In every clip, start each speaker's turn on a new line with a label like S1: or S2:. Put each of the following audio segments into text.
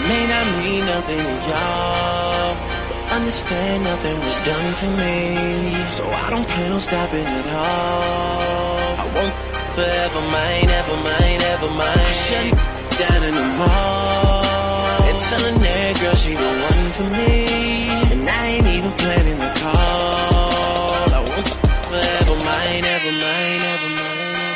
S1: may not mean nothing to y'all, but understand nothing was done for me, so I don't plan on stopping at all. I won't forever mind, ever mind, ever mind. Shut it down in the mall and telling that girl she the one for me, and I ain't even planning to call. I won't forever mind, ever mind, ever mind.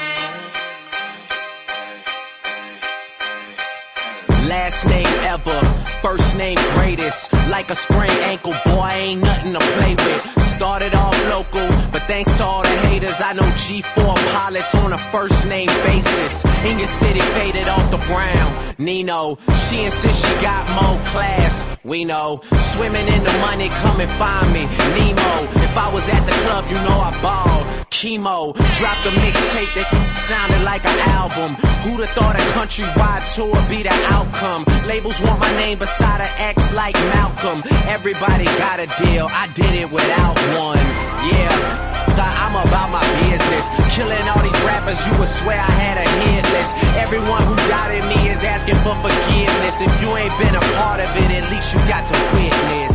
S2: Last name ever, first name greatest. Like a sprained ankle, boy, ain't nothing to play with. Started off local, but thanks to all the haters, I know G4 pilots on a first name basis. In your city, faded off the brown. Nino, she insists she got more class. We know, swimming in the money, come and find me. Nemo, if I was at the club, you know I balled. Chemo, dropped a mixtape that sounded like an album. Who'da thought a countrywide tour be the outcome? Labels want my name beside an X like Malcolm. Everybody got a deal, I did it without one. Yeah, I'm about my business. Killing all these rappers, you would swear I had a hit list. Everyone who doubted me is asking for forgiveness. If you ain't been a part of it, at least you got to witness.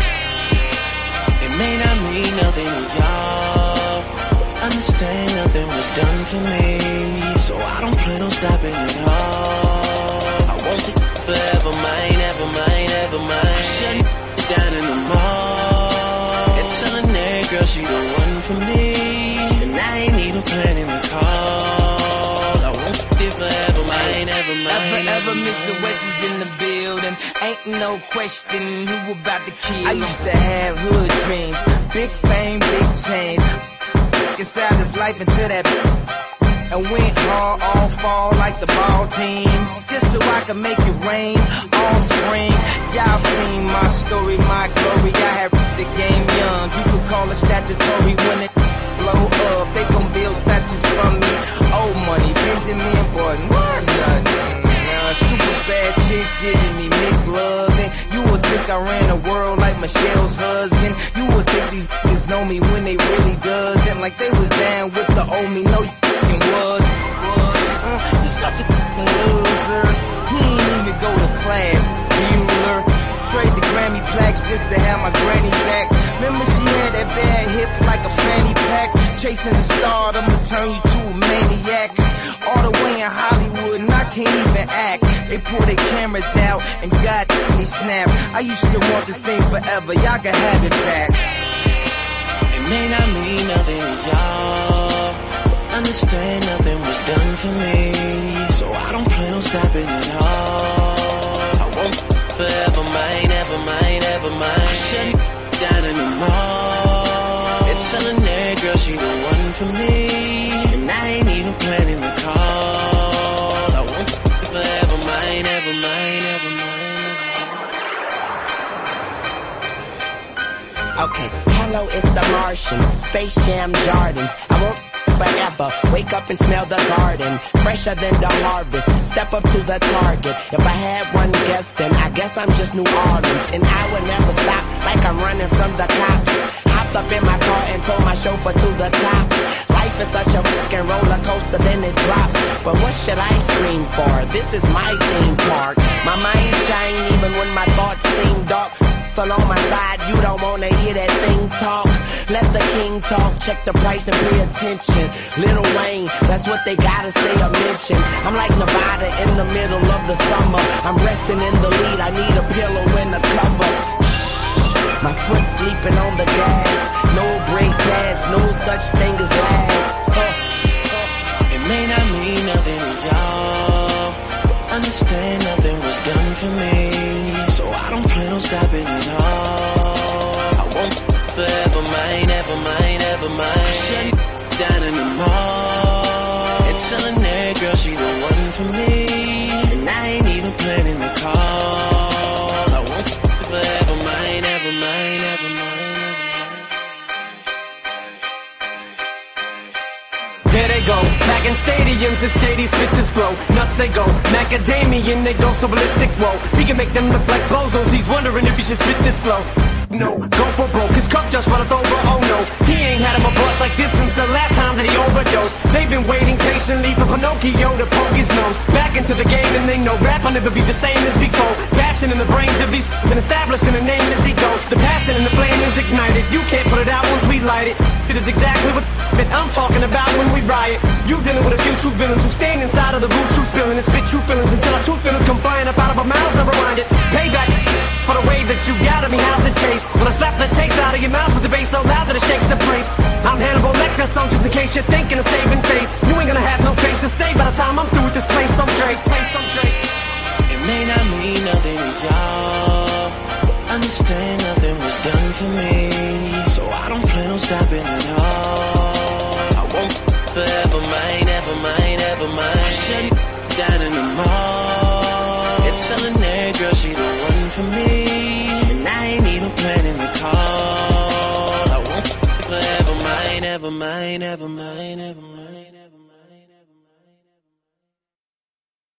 S1: It may not mean nothing to y'all, understand nothing was done for me, so I don't plan on stopping at all. I won't take forever mine, ever mine, ever mine. Shut it down in the mall and telling that girl she the one for me, and I ain't even planning to call. I won't take forever mine, ever mine.
S3: Ever, Mr. West is in the building. Ain't no question who about to kill. I used to have hood dreams, big fame, big change. Inside his life into that and went hard all fall like the ball teams, just so I could make it rain all spring. Y'all seen my story, my glory. I had the game young, you could call it statutory. When it blow up, they gon' build statues from me. Old money, Benjamin Button, what nothing. Super bad chicks giving me McLovin'. You would think I ran the world like Michelle's husband. You would think these niggas know me when they really doesn't. Like they was down with the old me. No, you fucking was. You such a fucking loser. He ain't even go to class. Bueller. Trade the Grammy plaques just to have my granny back. Remember she had that bad hip like a fanny pack. Chasing the stardom to turn you to a maniac. All the way in Hollywood and I can't even act. They pull their cameras out and God me snap. I used to want this thing forever, y'all can have it back.
S1: It may not mean nothing to y'all, but understand nothing was done for me, so I don't plan on stopping at all. I won't forever mine, ever mine, ever mine. I shut it down in the mall and telling that girl she the one for me, and I ain't even planning to call. I won't forever mine, ever mine, ever mine.
S4: Okay, hello, it's the Martian, Space Jam Jardins. I won't forever, wake up and smell the garden, fresher than the harvest, step up to the target. If I had one guess, then I guess I'm just New Orleans, and I would never stop like I'm running from the cops. Hopped up in my car and told my chauffeur to the top. Life is such a fucking roller coaster, then it drops. But what should I scream for? This is my theme park. My mind shine even when my thoughts seem dark. Fell on my side, you don't wanna hear that thing talk. Let the king talk, check the price and pay attention. Lil Wayne, that's what they gotta say or mention. I'm like Nevada in the middle of the summer. I'm resting in the lead, I need a pillow and a cover. My foot sleeping on the gas. No break gas, no such thing as last.
S1: It may not mean nothing to y'all, but understand nothing was done for me, so I don't plan on stopping at all. I won't forever mine, ever mine, ever mine. I shut it down in the mall and telling that girl she the one for me, and I ain't even planning to call. I won't forever mine, ever mine, ever mine.
S3: There they go, back in stadiums as shady spitzes blow. Nuts they go, macadamian they go so ballistic, whoa. He can make them look like bozos, he's wondering if he should spit this slow. No, go for broke, his cup just runneth over, oh no. He ain't had him a bust like this since the last time that he overdosed. They've been waiting patiently for Pinocchio to poke his nose back into the game, and they know rap will never be the same as before.
S5: blasting in the brains of these and establishing a name as he goes. The passion and the flame is ignited. You can't put it out once we light it. It is exactly what that I'm talking about when we riot. You dealing with a few true villains who stand inside of the boot, true spilling and spit true feelings until our true feelings come flying up out of our mouths. Never mind it. Payback for the way that you gotta be. How's it taste when I slap the taste out of your mouth with the bass so loud that it shakes the place? I'm Hannibal Lecter, so just in case you're thinking of saving face, you ain't gonna have no face to say by the time I'm through with this place. I'm Drake.
S1: It may not mean nothing to y'all, but understand nothing was done for me, so I don't plan on stopping at all. I won't forever mind, ever mind, ever mind. I'll shut it down in the mall. It's selling there, girl, she the one for me, and I ain't even planning to call. I won't forever mind, ever mind, ever mind, ever mind.